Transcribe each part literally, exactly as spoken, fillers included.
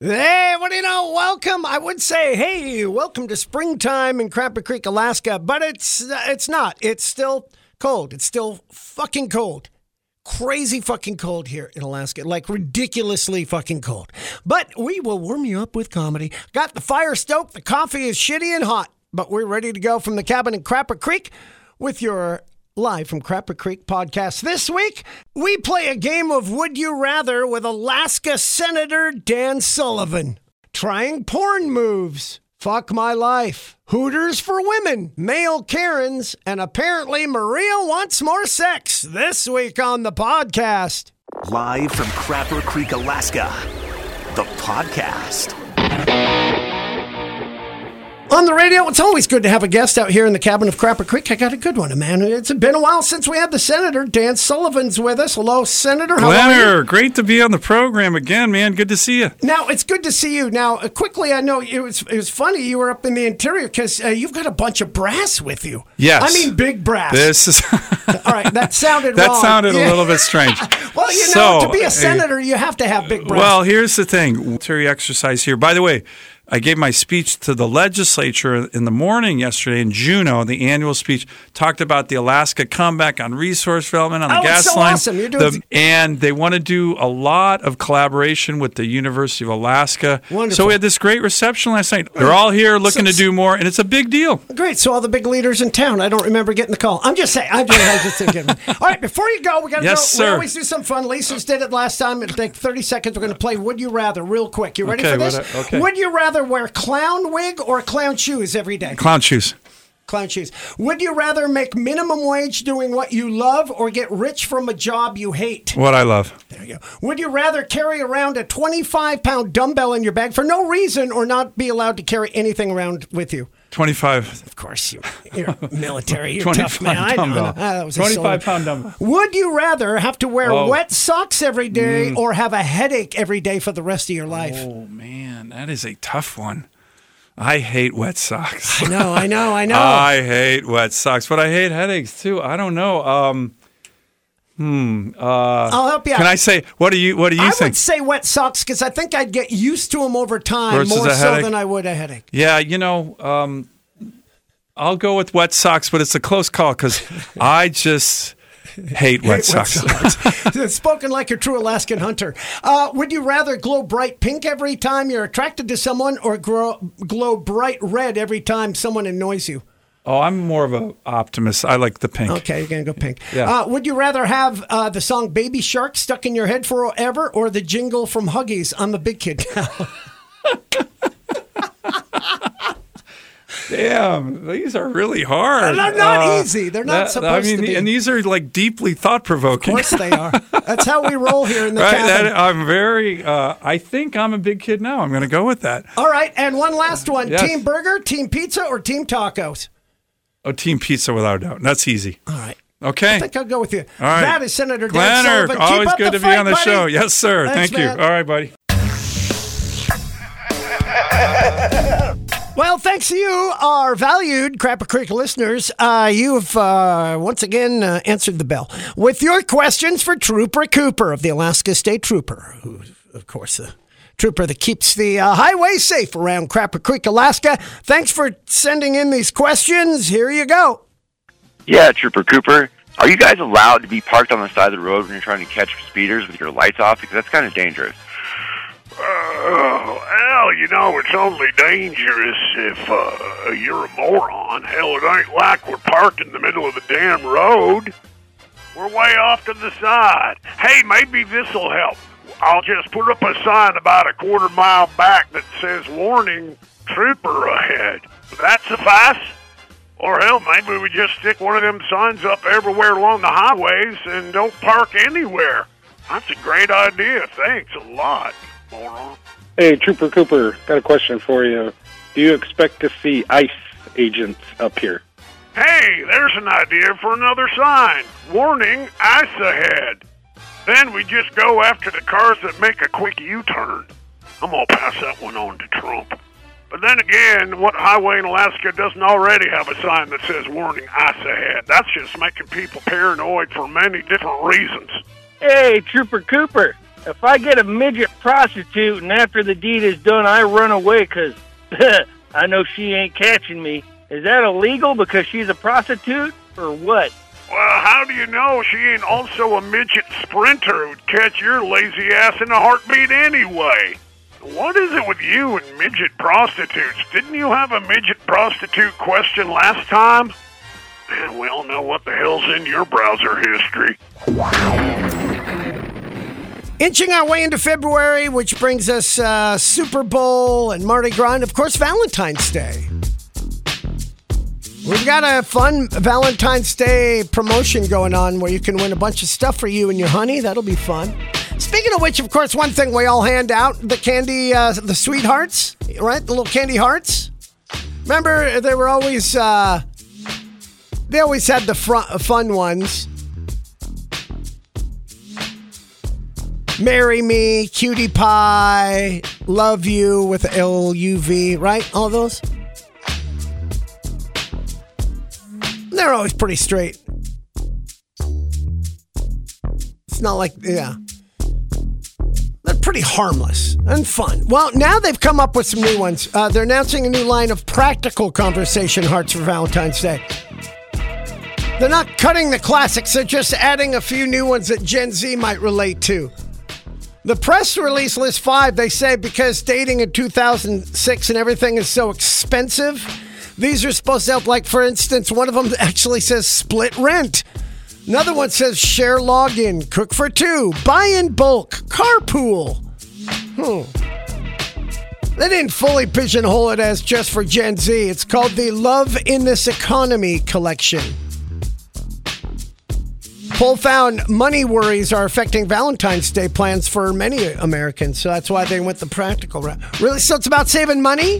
Hey, what do you know? Welcome. I would say, hey, welcome to springtime in Crapper Creek, Alaska, but it's it's not. It's still cold. It's still fucking cold. Crazy fucking cold here in Alaska, like ridiculously fucking cold. But we will warm you up with comedy. Got the fire stoked. The coffee is shitty and hot, but we're ready to go from the cabin in Crapper Creek with your live from Crapper Creek podcast. This week, we play a game of Would You Rather with Alaska Senator Dan Sullivan. Trying porn moves. Fuck my life. Hooters for women. Male Karens. And apparently Maria wants more sex. This week on the podcast. Live from Crapper Creek, Alaska. The podcast. On the radio, it's always good to have a guest out here in the cabin of Crapper Creek. I got a good one, man. It's been a while since we had the Senator. Dan Sullivan's with us. Hello, Senator. How are you? Great to be on the program again, man. Good to see you. Now, it's good to see you. Now, uh, quickly, I know it was it was funny you were up in the interior because uh, you've got a bunch of brass with you. Yes. I mean big brass. This is... All right, that sounded that wrong. sounded yeah. a little bit strange. Well, you so, know, to be a senator, you have to have big brass. Well, here's the thing. Military exercise here. By the way, I gave my speech to the legislature in the morning yesterday in Juneau. The annual speech talked about the Alaska comeback on resource development on the oh, gas it's so line. Awesome. You're doing the, and they want to do a lot of collaboration with the University of Alaska. Wonderful. So we had this great reception last night. They're all here looking so, to do more, and it's a big deal. Great. So all the big leaders in town. I don't remember getting the call. I'm just saying. I'm just, I'm just thinking. All right, before you go, we got to yes, go. Sir. We always do some fun. Lisa's did it last time. It'll take thirty seconds. We're going to play Would You Rather real quick. You ready okay, for this? What, okay. Would you rather wear clown wig or clown shoes every day? Clown shoes. Clown shoes. Would you rather make minimum wage doing what you love or get rich from a job you hate? What I love. There you go. Would you rather carry around a twenty-five pound dumbbell in your bag for no reason or not be allowed to carry anything around with you? twenty-five. Of course, you, you're military. You're tough, man. I know, dumbbell. I know. Ah, that was a twenty-five solo. pound dumbbell. Would you rather have to wear Oh. wet socks every day Mm. or have a headache every day for the rest of your life? Oh, man. That is a tough one. I hate wet socks. I know, I know, I know. I hate wet socks, but I hate headaches too. I don't know. Um, hmm. Uh, I'll help you out. Can I say, what do you, what do you I think? would say wet socks because I think I'd get used to them over time Versus more a so headache? than I would a headache. Yeah, you know, um, I'll go with wet socks, but it's a close call because I just hate wet Hate wet socks. socks. Spoken like a true Alaskan hunter. Uh, would you rather glow bright pink every time you're attracted to someone or grow, glow bright red every time someone annoys you? Oh, I'm more of an optimist. I like the pink. Okay, you're going to go pink. Yeah. Uh, would you rather have uh, the song Baby Shark stuck in your head forever or the jingle from Huggies, I'm a big kid now? Damn, these are really hard. They're not Uh, easy. They're not that- supposed I mean, to be. and these are like deeply thought-provoking. Of course they are. That's how we roll here in the Right, cabin. that, I'm very, uh, I think I'm a big kid now. I'm going to go with that. All right, and one last one. Yes. Team burger, team pizza, or team tacos? Oh, team pizza without a doubt. That's easy. All right. Okay. I think I'll go with you. All right. That is Senator Dan Glenner, Sullivan. Keep always up good the to fight, be on the buddy. show. Yes, sir. Thanks, Thank you. man. All right, buddy. Well, thanks to you, our valued Crapper Creek listeners. Uh, you've uh, once again uh, answered the bell with your questions for Trooper Cooper of the Alaska State Trooper, who, of course, the trooper that keeps the uh, highway safe around Crapper Creek, Alaska. Thanks for sending in these questions. Here you go. Yeah, Trooper Cooper. Are you guys allowed to be parked on the side of the road when you're trying to catch speeders with your lights off? Because that's kind of dangerous. Uh, well, you know, it's only dangerous if uh, you're a moron. Hell, it ain't like we're parked in the middle of the damn road. We're way off to the side. Hey, maybe this'll help. I'll just put up a sign about a quarter mile back that says, warning, trooper ahead. Would that suffice? Or hell, maybe we just stick one of them signs up everywhere along the highways and don't park anywhere. That's a great idea. Thanks a lot, moron. Hey, Trooper Cooper, got a question for you. Do you expect to see ICE agents up here? Hey, there's an idea for another sign. Warning, ice ahead. Then we just go after the cars that make a quick U-turn. I'm going to pass that one on to Trump. But then again, what highway in Alaska doesn't already have a sign that says warning ice ahead? That's just making people paranoid for many different reasons. Hey, Trooper Cooper, if I get a midget prostitute and after the deed is done, I run away because I know she ain't catching me, is that illegal because she's a prostitute or what? Well, how do you know she ain't also a midget sprinter who'd catch your lazy ass in a heartbeat anyway? What is it with you and midget prostitutes? Didn't you have a midget prostitute question last time? And we all know what the hell's in your browser history. Inching our way into February, which brings us uh, Super Bowl and Mardi Gras, and of course Valentine's Day. We've got a fun Valentine's Day promotion going on where you can win a bunch of stuff for you and your honey. That'll be fun. Speaking of which, of course, one thing we all hand out, the candy, uh, the sweethearts, right? The little candy hearts. Remember, they were always, uh, they always had the fr- fun ones. Marry me, cutie pie, love you with L U V, right? All those. They're always pretty straight. It's not like, yeah. They're pretty harmless and fun. Well, now they've come up with some new ones. Uh, they're announcing a new line of practical conversation hearts for Valentine's Day. They're not cutting the classics. They're just adding a few new ones that Gen Z might relate to. The press release lists five. They say because dating in two thousand six and everything is so expensive, these are supposed to help. Like, for instance, one of them actually says split rent. Another one says share login, cook for two, buy in bulk, carpool. Hmm. They didn't fully pigeonhole it as just for Gen Z. It's called the Love in This Economy collection. Poll found money worries are affecting Valentine's Day plans for many Americans, so that's why they went the practical route. Really? So it's about saving money?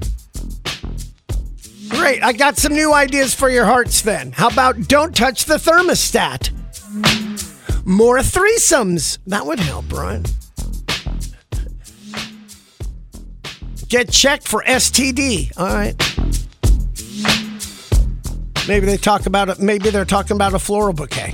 Great, I got some new ideas for your hearts then. How about don't touch the thermostat? More threesomes. That would help, right? Get checked for S T D. All right. Maybe they talk about it. Maybe they're talking about a floral bouquet.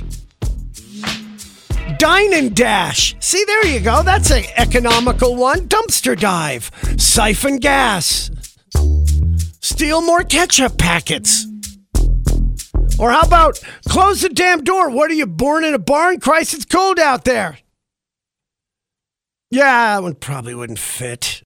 Dine and dash. See, there you go. That's an economical one. Dumpster dive. Siphon gas. Steal more ketchup packets. Or how about close the damn door? What are you, born in a barn? Christ, it's cold out there. Yeah, that one probably wouldn't fit.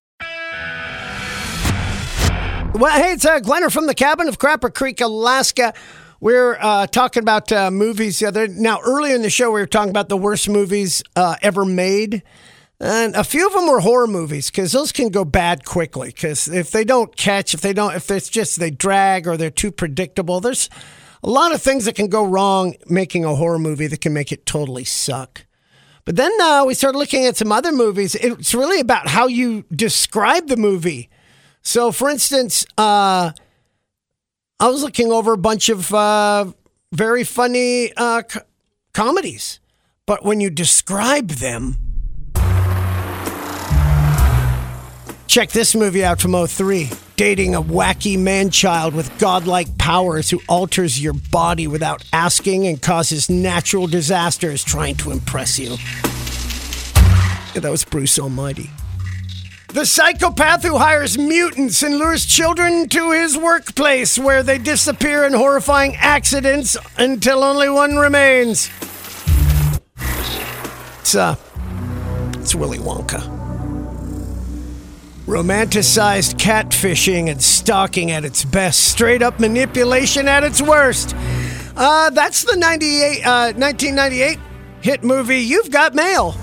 Well, hey, it's uh, Glenner from the cabin of Crapper Creek, Alaska. We're uh, talking about uh, movies the other. Now, earlier in the show, we were talking about the worst movies uh, ever made. And a few of them were horror movies because those can go bad quickly. Because if they don't catch, if they don't, if it's just they drag or they're too predictable, there's a lot of things that can go wrong making a horror movie that can make it totally suck. But then uh, we started looking at some other movies. It's really about how you describe the movie. So, for instance, uh, I was looking over a bunch of uh, very funny uh, co- comedies. But when you describe them, check this movie out from oh three. Dating a wacky man-child with godlike powers who alters your body without asking and causes natural disasters trying to impress you. Yeah, that was Bruce Almighty. The psychopath who hires mutants and lures children to his workplace where they disappear in horrifying accidents until only one remains. It's, uh, it's Willy Wonka. Romanticized catfishing and stalking at its best. Straight up manipulation at its worst. Uh, that's the ninety-eight, uh, nineteen ninety-eight hit movie You've Got Mail.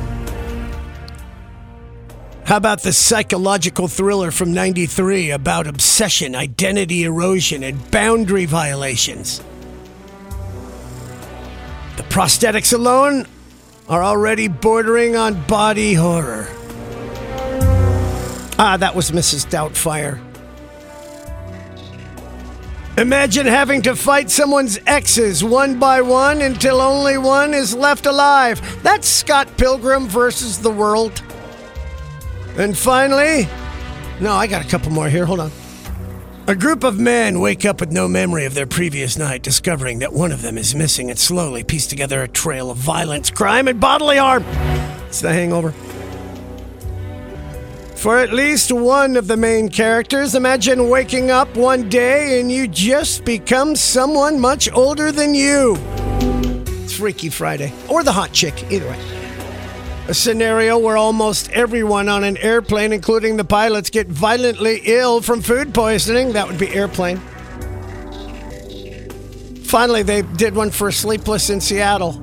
How about the psychological thriller from ninety-three about obsession, identity erosion, and boundary violations? The prosthetics alone are already bordering on body horror. Ah, that was Missus Doubtfire. Imagine having to fight someone's exes one by one until only one is left alive. That's Scott Pilgrim versus the World. And finally, no, I got a couple more here. Hold on. A group of men wake up with no memory of their previous night, discovering that one of them is missing and slowly piece together a trail of violence, crime, and bodily harm. It's The Hangover. For at least one of the main characters, imagine waking up one day and you just become someone much older than you. It's Freaky Friday. Or the hot chick, either way. A scenario where almost everyone on an airplane, including the pilots, get violently ill from food poisoning. That would be Airplane. Finally, they did one for Sleepless in Seattle.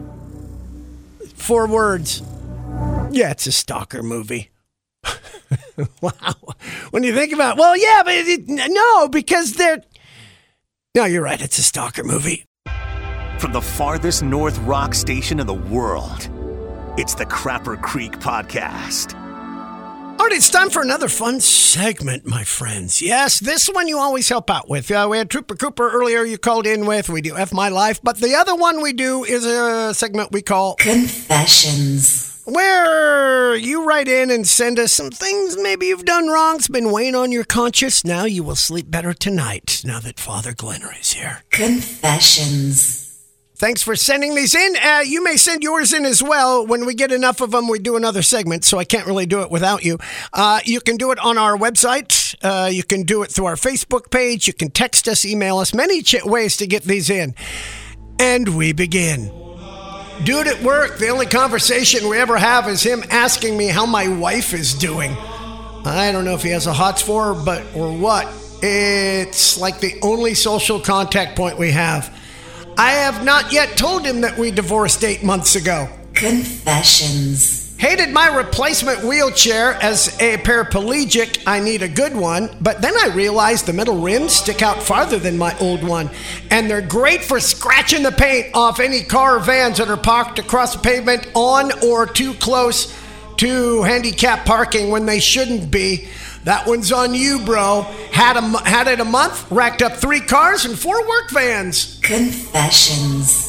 Four words. Yeah, it's a stalker movie. Wow. When you think about it, well, yeah, but it, no, because they're... No, you're right. It's a stalker movie. From the farthest north rock station in the world, it's the Crapper Creek Podcast. All right, it's time for another fun segment, my friends. Yes, this one you always help out with. Uh, we had Trooper Cooper earlier you called in with. We do F My Life. But the other one we do is a segment we call... Confessions. Where you write in and send us some things maybe you've done wrong. It's been weighing on your conscience. Now you will sleep better tonight, now that Father Glenner is here. Confessions. Thanks for sending these in. Uh, you may send yours in as well. When we get enough of them, we do another segment, so I can't really do it without you. Uh, you can do it on our website. Uh, you can do it through our Facebook page. You can text us, email us, many ch- ways to get these in. And we begin. Dude at work, the only conversation we ever have is him asking me how my wife is doing. I don't know if he has a hots for her, but or what. It's like the only social contact point we have. I have not yet told him that we divorced eight months ago. Confessions. Hated my replacement wheelchair. As a paraplegic, I need a good one. But then I realized the middle rims stick out farther than my old one. And they're great for scratching the paint off any car or vans that are parked across the pavement on or too close to handicap parking when they shouldn't be. That one's on you, bro. Had, a, had it a month, racked up three cars and four work vans. Confessions.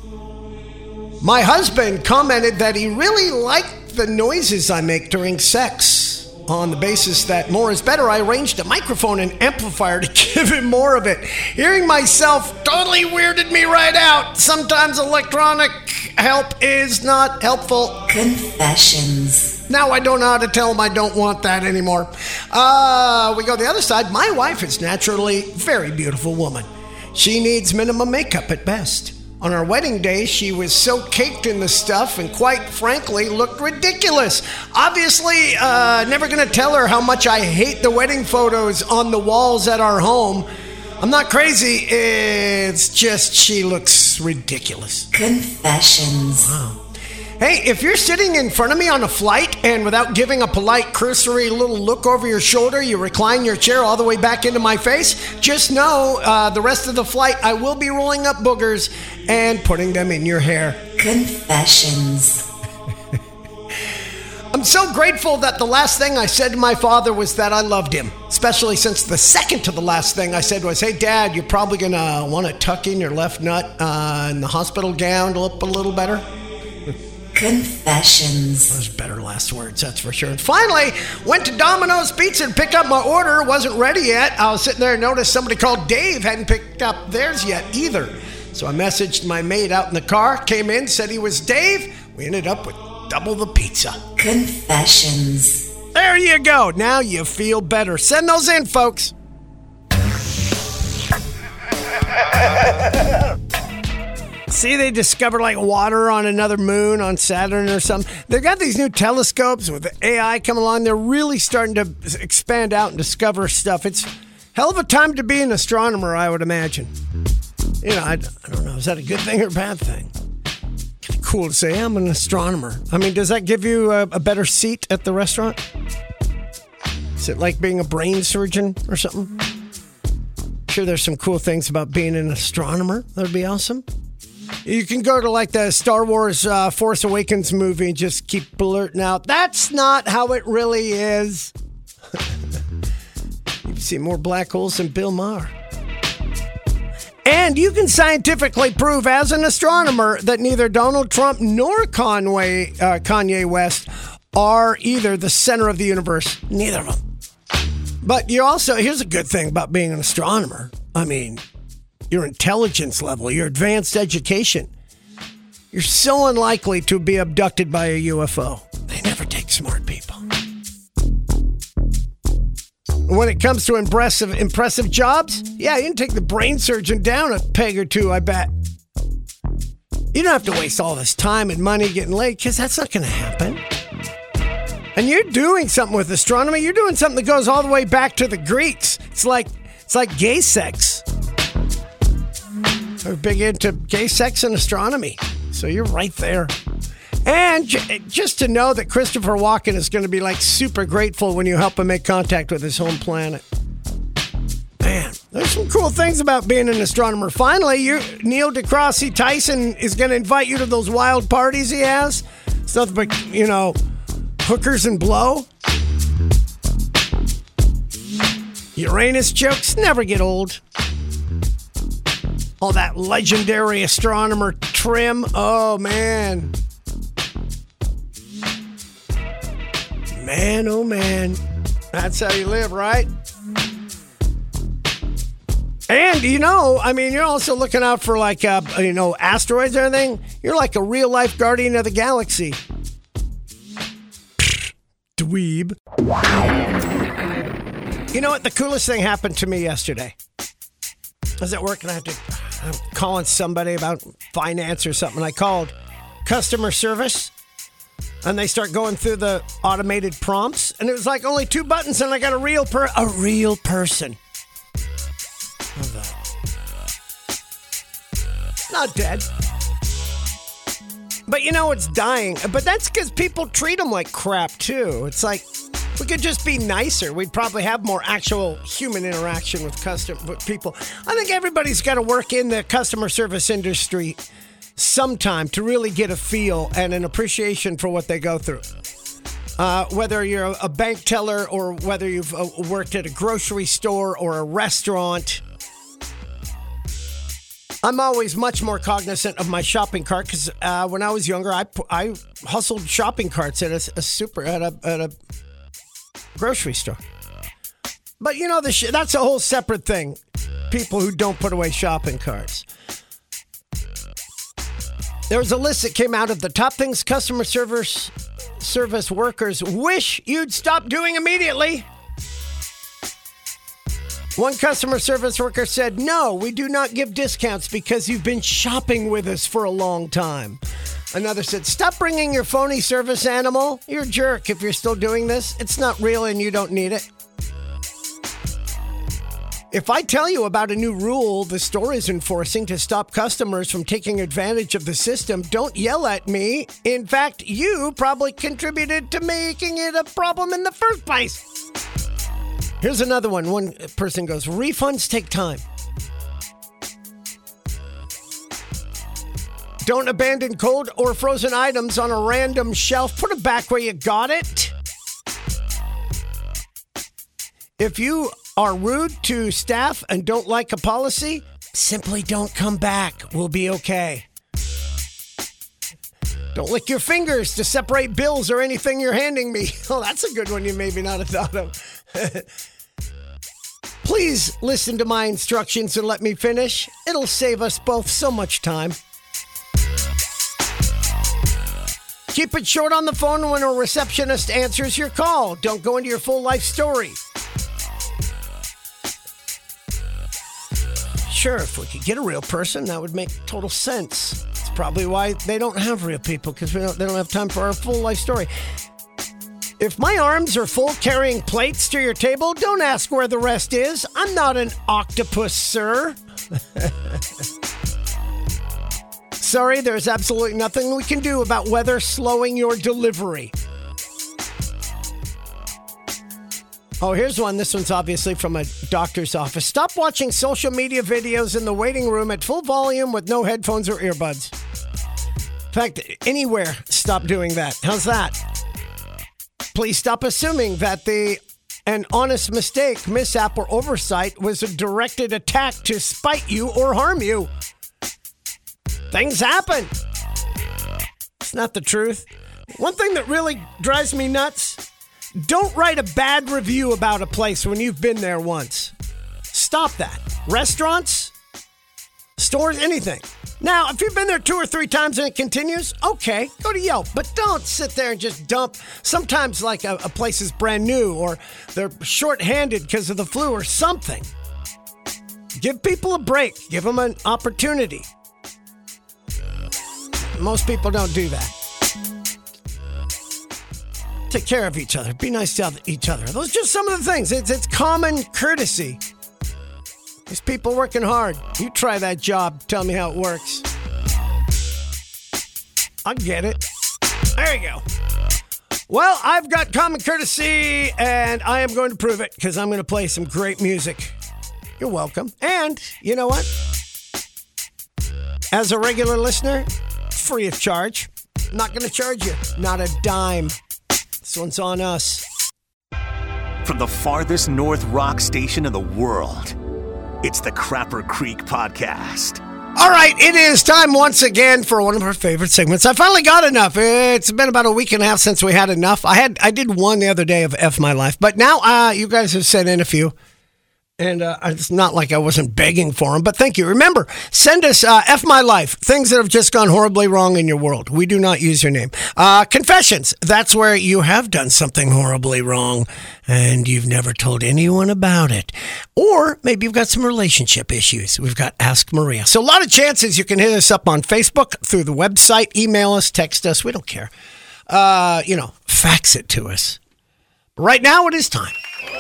My husband commented that he really liked the noises I make during sex. On the basis that more is better, I arranged a microphone and amplifier to give him more of it. Hearing myself totally weirded me right out. Sometimes electronic help is not helpful. Confessions. Now I don't know how to tell him I don't want that anymore. Uh, we go the other side. My wife is naturally a very beautiful woman. She needs minimum makeup at best. On our wedding day, she was so caked in the stuff and quite frankly looked ridiculous. Obviously, uh, never going to tell her how much I hate the wedding photos on the walls at our home. I'm not crazy. It's just she looks ridiculous. Confessions. Wow. Hey, if you're sitting in front of me on a flight and without giving a polite, cursory little look over your shoulder, you recline your chair all the way back into my face, just know uh, the rest of the flight I will be rolling up boogers and putting them in your hair. Confessions. I'm so grateful that the last thing I said to my father was that I loved him, especially since the second to the last thing I said was, hey, Dad, you're probably going to want to tuck in your left nut uh, in the hospital gown to look a little better. Confessions. Those better last words, that's for sure. And finally, went to Domino's Pizza to pick up my order. Wasn't ready yet. I was sitting there and noticed somebody called Dave hadn't picked up theirs yet either. So I messaged my mate out in the car, came in, said he was Dave. We ended up with double the pizza. Confessions. There you go. Now you feel better. Send those in, folks. See, they discovered like water on another moon on Saturn or something. They've got these new telescopes with A I coming along. They're really starting to expand out and discover stuff. It's hell of a time to be an astronomer, I would imagine. You know, I, I don't know. Is that a good thing or a bad thing? Cool to say, I'm an astronomer. I mean, does that give you a, a better seat at the restaurant? Is it like being a brain surgeon or something? Sure, there's some cool things about being an astronomer. That would be awesome. You can go to like the Star Wars uh, Force Awakens movie and just keep blurting out, that's not how it really is. You can see more black holes than Bill Maher. And you can scientifically prove as an astronomer that neither Donald Trump nor Conway, uh, Kanye West are either the center of the universe. Neither of them. But you also, here's a good thing about being an astronomer. I mean, your intelligence level, your advanced education. You're so unlikely to be abducted by a U F O. Man, When it comes to impressive, impressive jobs, yeah, you can take the brain surgeon down a peg or two, I bet. You don't have to waste all this time and money getting laid, because that's not going to happen. And you're doing something with astronomy. You're doing something that goes all the way back to the Greeks. It's like it's like gay sex. We're big into gay sex and astronomy. So you're right there. And j- just to know that Christopher Walken is going to be like super grateful when you help him make contact with his home planet. Man, there's some cool things about being an astronomer. Finally, you're, Neil deGrasse Tyson is going to invite you to those wild parties he has. It's nothing but, you know, hookers and blow. Uranus jokes never get old. All that legendary astronomer trim. Oh, man. Man, oh, man. That's how you live, right? And, you know, I mean, you're also looking out for, like, uh, you know, asteroids and everything. You're like a real-life guardian of the galaxy. Dweeb. You know what? The coolest thing happened to me yesterday. I was at work and I had to... I'm calling somebody about finance or something. I called customer service, and they start going through the automated prompts, and it was like only two buttons, and I got a real per a real person. Not dead, but you know it's dying. But that's because people treat them like crap too. It's like we could just be nicer. We'd probably have more actual human interaction with custom with people. I think everybody's got to work in the customer service industry sometime to really get a feel and an appreciation for what they go through. Uh, whether you're a bank teller or whether you've uh, worked at a grocery store or a restaurant. I'm always much more cognizant of my shopping cart because uh, when I was younger, I, I hustled shopping carts at a, a super at a at a grocery store. But you know, the sh- that's a whole separate thing. People who don't put away shopping carts. There was a list that came out of the top things customer service service workers wish you'd stop doing immediately. One customer service worker said, "No, we do not give discounts because you've been shopping with us for a long time." Another said, "Stop bringing your phony service animal. You're a jerk if you're still doing this. It's not real and you don't need it." If I tell you about a new rule the store is enforcing to stop customers from taking advantage of the system, don't yell at me. In fact, you probably contributed to making it a problem in the first place. Here's another one. One person goes, "Refunds take time. Don't abandon cold or frozen items on a random shelf. Put it back where you got it. If you are rude to staff and don't like a policy, simply don't come back. We'll be okay. Don't lick your fingers to separate bills or anything you're handing me." Oh, that's a good one you maybe not have thought of. "Please listen to my instructions and let me finish. It'll save us both so much time. Keep it short on the phone when a receptionist answers your call. Don't go into your full life story." Sure, if we could get a real person, that would make total sense. It's probably why they don't have real people, because we don't, they don't have time for our full life story. If my arms are full carrying plates to your table, don't ask where the rest is. I'm not an octopus, sir. Sorry, there's absolutely nothing we can do about weather slowing your delivery. Oh, here's one. This one's obviously from a doctor's office. "Stop watching social media videos in the waiting room at full volume with no headphones or earbuds." In fact, anywhere, stop doing that. How's that? "Please stop assuming that the an honest mistake, mishap, or oversight was a directed attack to spite you or harm you. Things happen. It's not the truth." One thing that really drives me nuts: don't write a bad review about a place when you've been there once. Stop that. Restaurants, stores, anything. Now, if you've been there two or three times and it continues, okay, go to Yelp. But don't sit there and just dump. Sometimes, like, a, a place is brand new or they're short-handed because of the flu or something. Give people a break. Give them an opportunity. Most people don't do that. Take care of each other. Be nice to each other. Those are just some of the things. It's, it's common courtesy. These people working hard. You try that job. Tell me how it works. I get it. There you go. Well, I've got common courtesy, and I am going to prove it because I'm going to play some great music. You're welcome. And you know what? As a regular listener, free of charge. I'm not going to charge you. Not a dime. This one's on us. From the farthest north rock station in the world, it's the Crapper Creek Podcast. All right, it is time once again for one of our favorite segments. I finally got enough. It's been about a week and a half since we had enough. I had I did one the other day of F My Life, but now uh, you guys have sent in a few. And uh, it's not like I wasn't begging for them, but thank you. Remember, send us uh, F My Life, things that have just gone horribly wrong in your world. We do not use your name. Uh, confessions, that's where you have done something horribly wrong and you've never told anyone about it. Or maybe you've got some relationship issues. We've got Ask Maria. So a lot of chances you can hit us up on Facebook, through the website, email us, text us. We don't care. Uh, you know, fax it to us. But right now it is time.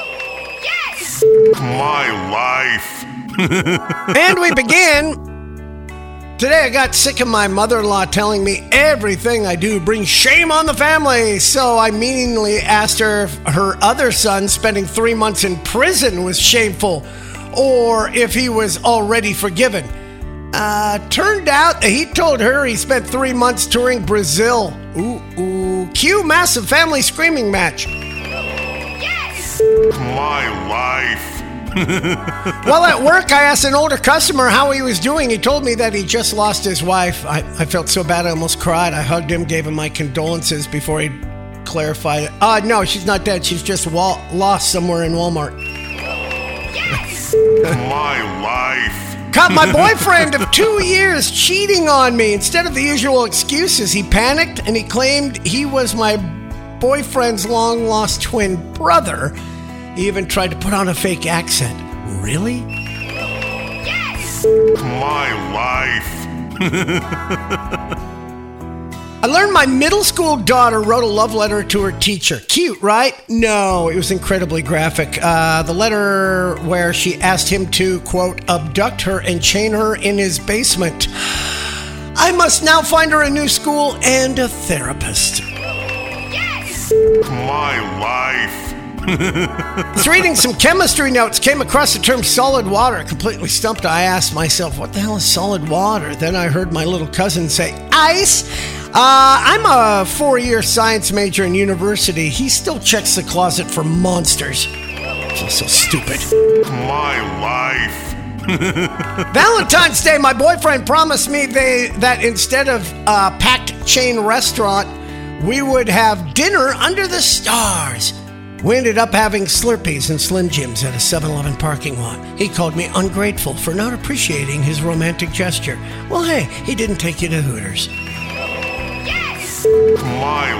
My life. And we begin. Today I got sick of my mother-in-law telling me everything I do brings shame on the family. So I meaningly asked her if her other son spending three months in prison was shameful or if he was already forgiven. Uh, turned out that he told her he spent three months touring Brazil. Ooh, ooh. Cue massive family screaming match. My life. While at work, I asked an older customer how he was doing. He told me that he just lost his wife. I, I felt so bad I almost cried. I hugged him, gave him my condolences before he clarified it. Uh, no, she's not dead. She's just wa- lost somewhere in Walmart. My life. Caught my boyfriend of two years cheating on me. Instead of the usual excuses, he panicked and he claimed he was my boyfriend's long-lost twin brother. He even tried to put on a fake accent. Really? Yes! My life. I learned my middle school daughter wrote a love letter to her teacher. Cute, right? No, it was incredibly graphic. Uh, the letter where she asked him to, quote, abduct her and chain her in his basement. I must now find her a new school and a therapist. My life. I was reading some chemistry notes, came across the term solid water. Completely stumped. I asked myself, what the hell is solid water? Then I heard my little cousin say, ice. Uh, I'm a four-year science major in university. He still checks the closet for monsters. So, so stupid. My life. Valentine's Day, my boyfriend promised me they, that instead of a packed chain restaurant, we would have dinner under the stars. We ended up having Slurpees and Slim Jims at a seven eleven parking lot. He called me ungrateful for not appreciating his romantic gesture. Well, hey, he didn't take you to Hooters. Yes! My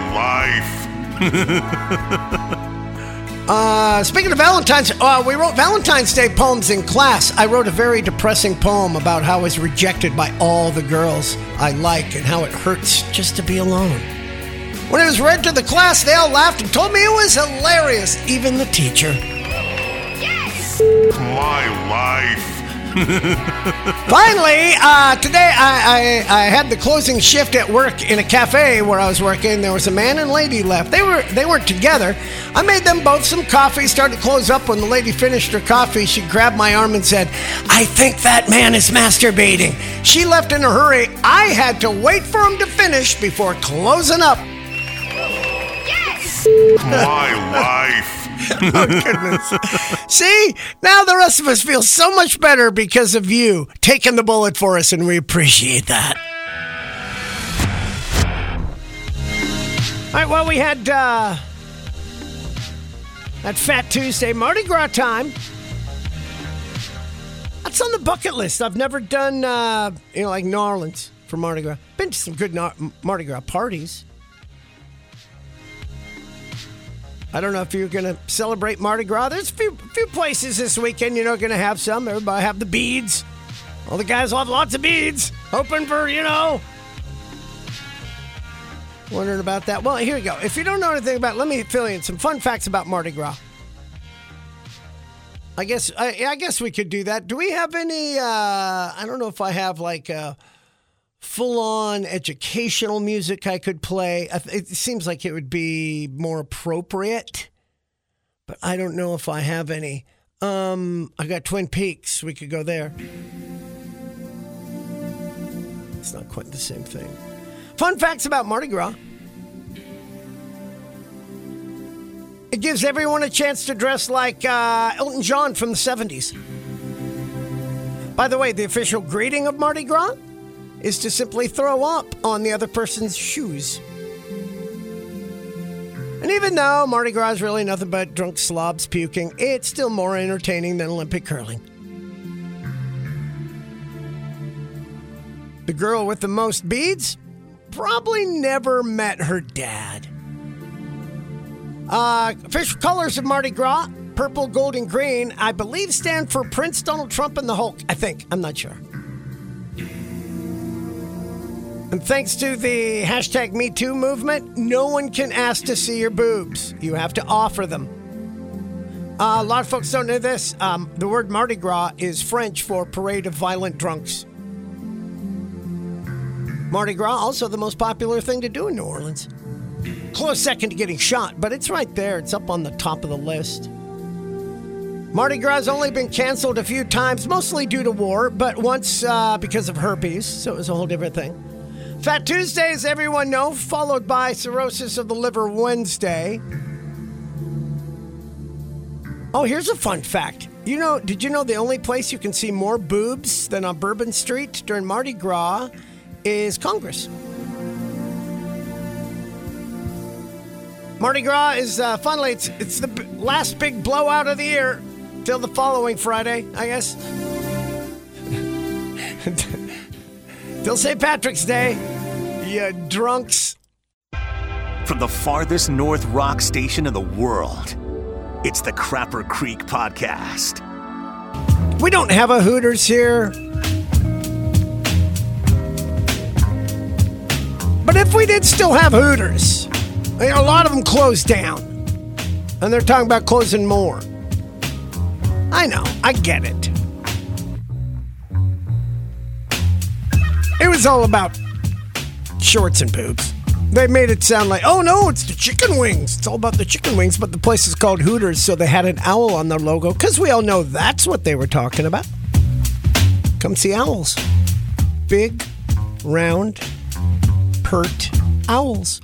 life. uh, speaking of Valentine's, uh, we wrote Valentine's Day poems in class. I wrote a very depressing poem about how I was rejected by all the girls I like and how it hurts just to be alone. When it was read to the class, they all laughed and told me it was hilarious, even the teacher. Yes! My life. Finally, uh, today I, I, I had the closing shift at work in a cafe where I was working. There was a man and lady left. They, were, they weren't together. I made them both some coffee, started to close up. When the lady finished her coffee, she grabbed my arm and said, I think that man is masturbating. She left in a hurry. I had to wait for him to finish before closing up. My life. Oh, goodness. See, now the rest of us feel so much better because of you taking the bullet for us, and we appreciate that. All right, well, we had uh, that Fat Tuesday, Mardi Gras time. That's on the bucket list. I've never done, uh, you know, like New Orleans for Mardi Gras. Been to some good Na- Mardi Gras parties. I don't know if you're going to celebrate Mardi Gras. There's a few, few places this weekend, you know, going to have some. Everybody have the beads. All the guys will have lots of beads. Hoping for, you know. Wondering about that. Well, here you go. If you don't know anything about it, let me fill you in some fun facts about Mardi Gras. I guess I, I guess we could do that. Do we have any, uh, I don't know if I have like a full-on educational music I could play. It seems like it would be more appropriate, but I don't know if I have any. Um, I got Twin Peaks. We could go there. It's not quite the same thing. Fun facts about Mardi Gras. It gives everyone a chance to dress like uh, Elton John from the seventies. By the way, the official greeting of Mardi Gras is to simply throw up on the other person's shoes. And even though Mardi Gras is really nothing but drunk slobs puking, it's still more entertaining than Olympic curling. The girl with the most beads probably never met her dad. Uh, official colors of Mardi Gras, purple, gold, and green, I believe stand for Prince, Donald Trump, and the Hulk. I think. I'm not sure. And thanks to the hashtag Me Too movement, no one can ask to see your boobs. You have to offer them. Uh, a lot of folks don't know this. Um, the word Mardi Gras is French for Parade of Violent Drunks. Mardi Gras, also the most popular thing to do in New Orleans. Close second to getting shot, but it's right there. It's up on the top of the list. Mardi Gras has only been canceled a few times, mostly due to war, but once uh, because of herpes, so it was a whole different thing. Fat Tuesday, as everyone knows, followed by Cirrhosis of the Liver Wednesday. Oh, here's a fun fact. You know, did you know the only place you can see more boobs than on Bourbon Street during Mardi Gras is Congress? Mardi Gras is, uh, finally, it's, it's the b- last big blowout of the year till the following Friday, I guess. Till Saint Patrick's Day, you drunks. From the farthest north rock station in the world, it's the Crapper Creek Podcast. We don't have a Hooters here. But if we did still have Hooters, you know, a lot of them closed down. And they're talking about closing more. I know, I get it. It was all about shorts and boobs. They made it sound like, oh no, it's the chicken wings. It's all about the chicken wings, but the place is called Hooters, so they had an owl on their logo, because we all know that's what they were talking about. Come see owls. Big, round, pert owls.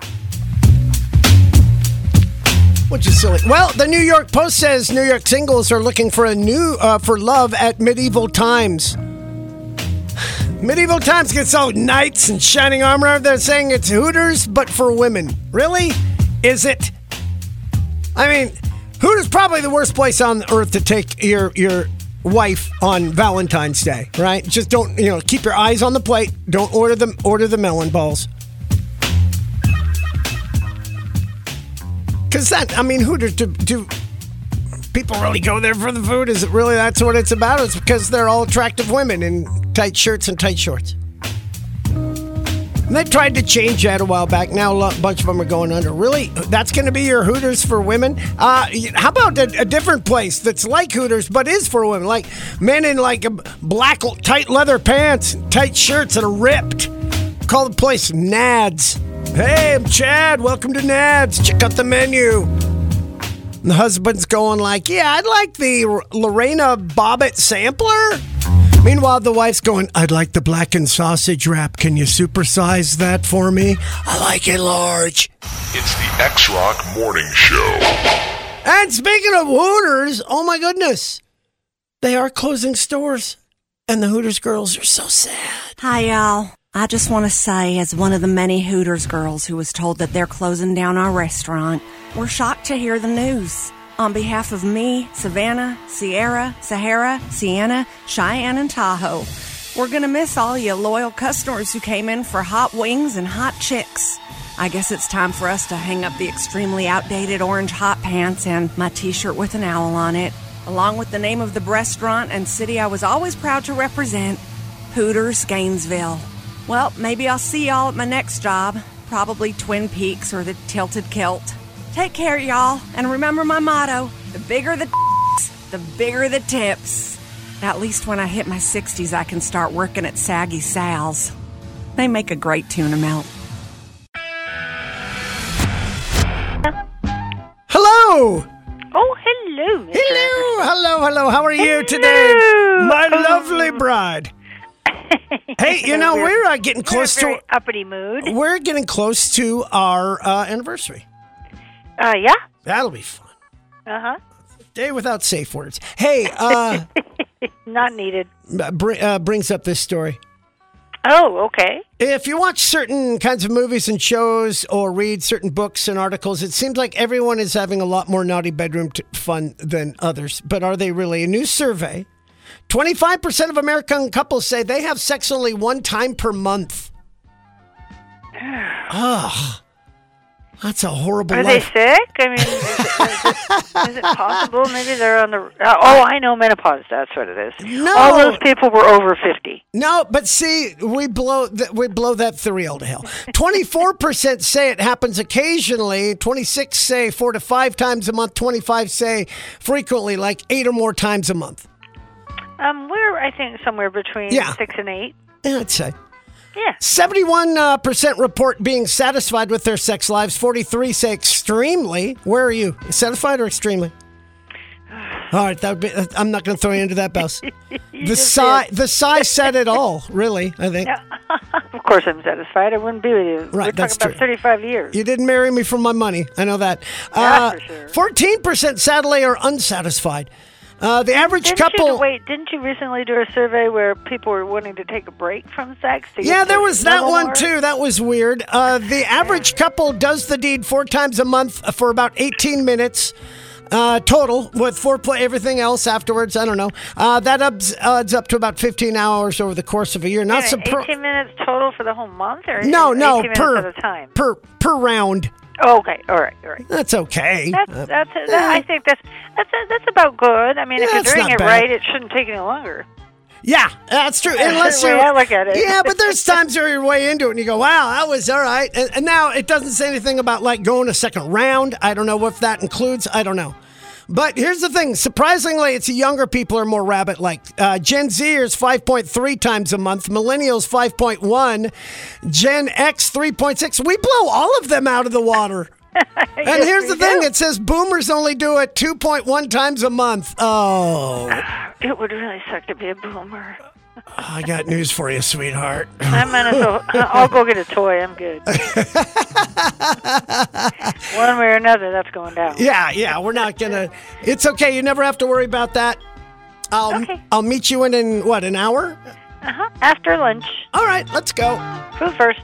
Which is silly. Well, the New York Post says New York singles are looking for a new, uh, for love at medieval times. Medieval times gets all knights and shining armor. They're saying it's Hooters, but for women. Really? Is it? I mean, Hooters probably the worst place on earth to take your your wife on Valentine's Day, right? Just don't, you know, keep your eyes on the plate. Don't order them. Order the melon balls. Because that, I mean, Hooters, do, do people really go there for the food? Is it really that's what it's about? It's because they're all attractive women in tight shirts and tight shorts. And they tried to change that a while back. Now a bunch of them are going under. Really? That's going to be your Hooters for women? Uh, how about a, a different place that's like Hooters but is for women? Like men in like a black tight leather pants, tight shirts that are ripped. Call the place Nads. Hey, I'm Chad. Welcome to Nads. Check out the menu. And the husband's going like, yeah, I'd like the Lorena Bobbitt sampler. Meanwhile, the wife's going, I'd like the blackened sausage wrap. Can you supersize that for me? I like it large. It's the X-Rock Morning Show. And speaking of Hooters, oh my goodness. They are closing stores. And the Hooters girls are so sad. Hi, y'all. I just want to say, as one of the many Hooters girls who was told that they're closing down our restaurant, we're shocked to hear the news. On behalf of me, Savannah, Sierra, Sahara, Sienna, Cheyenne, and Tahoe, we're gonna miss all you loyal customers who came in for hot wings and hot chicks. I guess it's time for us to hang up the extremely outdated orange hot pants and my t-shirt with an owl on it, along with the name of the restaurant and city I was always proud to represent, Hooters, Gainesville. Well, maybe I'll see y'all at my next job, probably Twin Peaks or the Tilted Kilt. Take care, y'all, and remember my motto, the bigger the the bigger the tips. At least when I hit my sixties, I can start working at Saggy Sal's. They make a great tuna melt. Hello! Oh, hello, Mister Hello, hello, hello. How are you today, my lovely bride? Hey, you know, we're, we're uh, getting close we're in a very to... uppity mood. We're getting close to our uh, anniversary. Uh, yeah? That'll be fun. Uh-huh. Day without safe words. Hey, uh... Not needed. Br- uh, brings up this story. Oh, okay. If you watch certain kinds of movies and shows or read certain books and articles, it seems like everyone is having a lot more naughty bedroom t- fun than others. But are they really? A new survey, twenty-five percent of American couples say they have sex only one time per month. Ugh. That's a horrible Are life. they sick? I mean, is it, is it possible? Maybe they're on the... Uh, oh, I know, menopause. That's what it is. No. All those people were over fifty. No, but see, we blow th- we blow that theory all to hell. twenty-four percent say it happens occasionally. twenty-six say four to five times a month. twenty-five say frequently, like eight or more times a month. Um, we're, I think, somewhere between Yeah. six and eight. Yeah, I'd say. Yeah. seventy-one uh, percent report being satisfied with their sex lives. forty-three say extremely. Where are you? Satisfied or extremely? All right, that would be, I'm not going to throw you into that bus. the sigh, the sigh said it all, really, I think. Of course I'm satisfied. I wouldn't be with you. Right, We're that's talking about true. thirty-five years. You didn't marry me for my money. I know that. Yeah, uh, for sure. fourteen percent sadly are unsatisfied. Uh, the average didn't couple... You, wait, didn't you recently do a survey where people were wanting to take a break from sex? To Yeah, get there to was that level one, more? too. That was weird. Uh, the average couple does the deed four times a month for about eighteen minutes uh, total, with foreplay, everything else afterwards. I don't know. Uh, that adds, adds up to about fifteen hours over the course of a year. Not Wait a minute, surpri- eighteen minutes total for the whole month? Or No, no, eighteen per, minutes at a time? per, per round. Oh, okay, all right, all right. That's okay. That's, Uh, that's, that, I think that's that's that's about good. I mean, if Yeah, you're it's doing not it bad. right, it shouldn't take any longer. Yeah, that's true. That's Unless the way you're, I look at it. Yeah, but there's times where you're way into it and you go, wow, that was all right. And, and now it doesn't say anything about like going a second round. I don't know if that includes. I don't know. But here's the thing. Surprisingly, it's younger people are more rabbit-like. Uh, Gen Zers, five point three times a month. Millennials, five point one. Gen X, three point six. We blow all of them out of the water. And Yes, here's we the thing. do. It says boomers only do it two point one times a month. Oh. It would really suck to be a boomer. I got news for you, sweetheart. I'm gonna go, I'll go get a toy. I'm good. One way or another, that's going down. Yeah, yeah, we're not gonna. It's okay. You never have to worry about that. I'll Okay. I'll meet you in in what, an hour? Uh huh. After lunch. All right, let's go. Food first.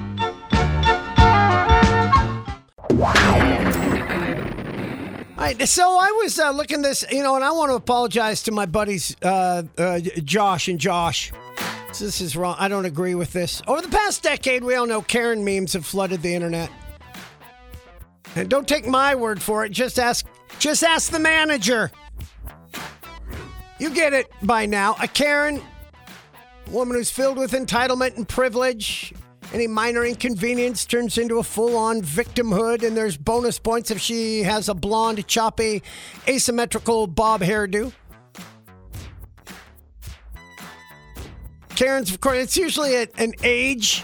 All right, so I was uh, looking this, you know, and I want to apologize to my buddies uh, uh, Josh and Josh. So this is wrong. I don't agree with this. Over the past decade, we all know Karen memes have flooded the internet. And don't take my word for it. Just ask, just ask the manager. You get it by now. A Karen, a woman who's filled with entitlement and privilege. Any minor inconvenience turns into a full-on victimhood, and there's bonus points if she has a blonde, choppy, asymmetrical bob hairdo. Karen's, of course, it's usually at an age,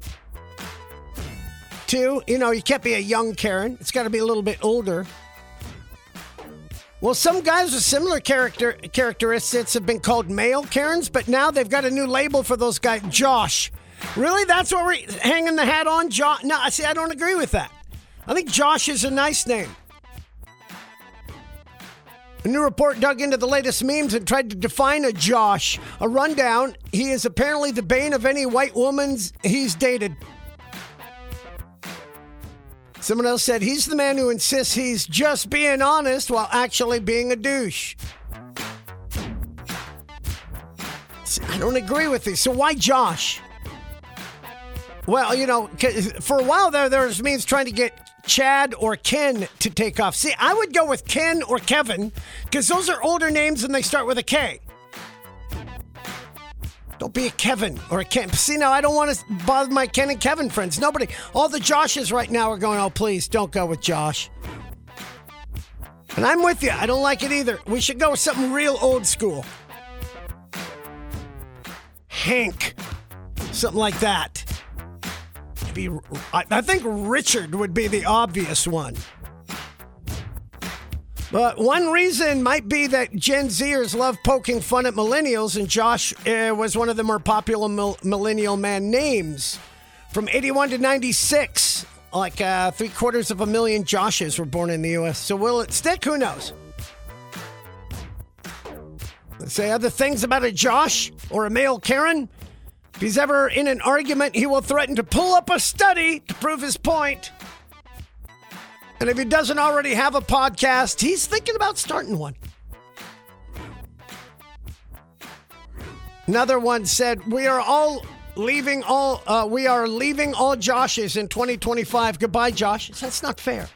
too. You know, you can't be a young Karen. It's got to be a little bit older. Well, some guys with similar character characteristics have been called male Karens, but now they've got a new label for those guys, Josh. Really? That's what we're hanging the hat on? Josh? No, see, I don't agree with that. I think Josh is a nice name. A new report dug into the latest memes and tried to define a Josh. A rundown. He is apparently the bane of any white woman's he's dated. Someone else said he's the man who insists he's just being honest while actually being a douche. I don't agree with this. So why Josh? Well, you know, for a while there, there was means trying to get Chad or Ken to take off. See, I would go with Ken or Kevin because those are older names and they start with a K. Don't be a Kevin or a Ken. See, now I don't want to bother my Ken and Kevin friends. Nobody, all the Joshes right now are going, oh, please don't go with Josh. And I'm with you. I don't like it either. We should go with something real old school. Hank. Something like that. Be, I, I think Richard would be the obvious one. But one reason might be that Gen Zers love poking fun at millennials, and Josh uh, was one of the more popular mil- millennial man names. From eighty-one to ninety-six, like uh, three quarters of a million Joshes were born in the U S. So will it stick? Who knows? Let's say other things about a Josh or a male Karen. If he's ever in an argument, he will threaten to pull up a study to prove his point. And if he doesn't already have a podcast, he's thinking about starting one. Another one said, "We are all leaving all. Uh, we are leaving all Joshes in twenty twenty-five. Goodbye, Josh." That's not fair.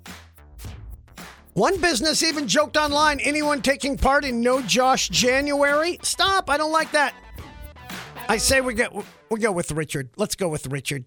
One business even joked online, "Anyone taking part in No Josh January? Stop! I don't like that." I say we get we go with Richard. Let's go with Richard.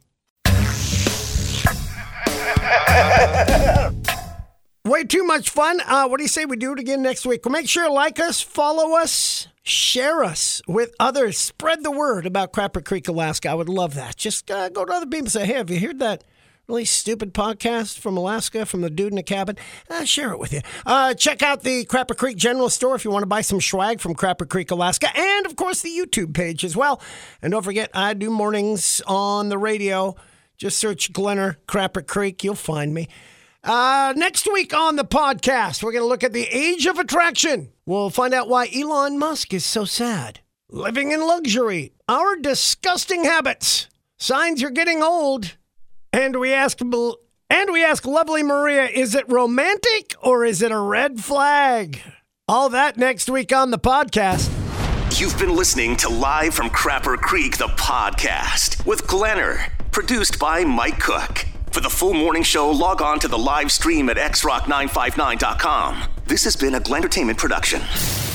Way too much fun. Uh, what do you say we do it again next week? Well, make sure to like us, follow us, share us with others. Spread the word about Crapper Creek, Alaska. I would love that. Just uh, go to other people and say, hey, have you heard that really stupid podcast from Alaska, from the dude in the cabin? Uh, share it with you. Uh, check out the Crapper Creek General Store if you want to buy some swag from Crapper Creek, Alaska. And, of course, the YouTube page as well. And don't forget, I do mornings on the radio. Just search Glenner, Crapper Creek. You'll find me. Uh, next week on the podcast, we're going to look at the age of attraction. We'll find out why Elon Musk is so sad. Living in luxury. Our disgusting habits. Signs you're getting old. And we ask, and we ask lovely Maria, is it romantic or is it a red flag? All that next week on the podcast. You've been listening to Live from Crapper Creek, the podcast, with Glenner, produced by Mike Cook. For the full morning show, log on to the live stream at x rock nine five nine dot com. This has been a Glentertainment production.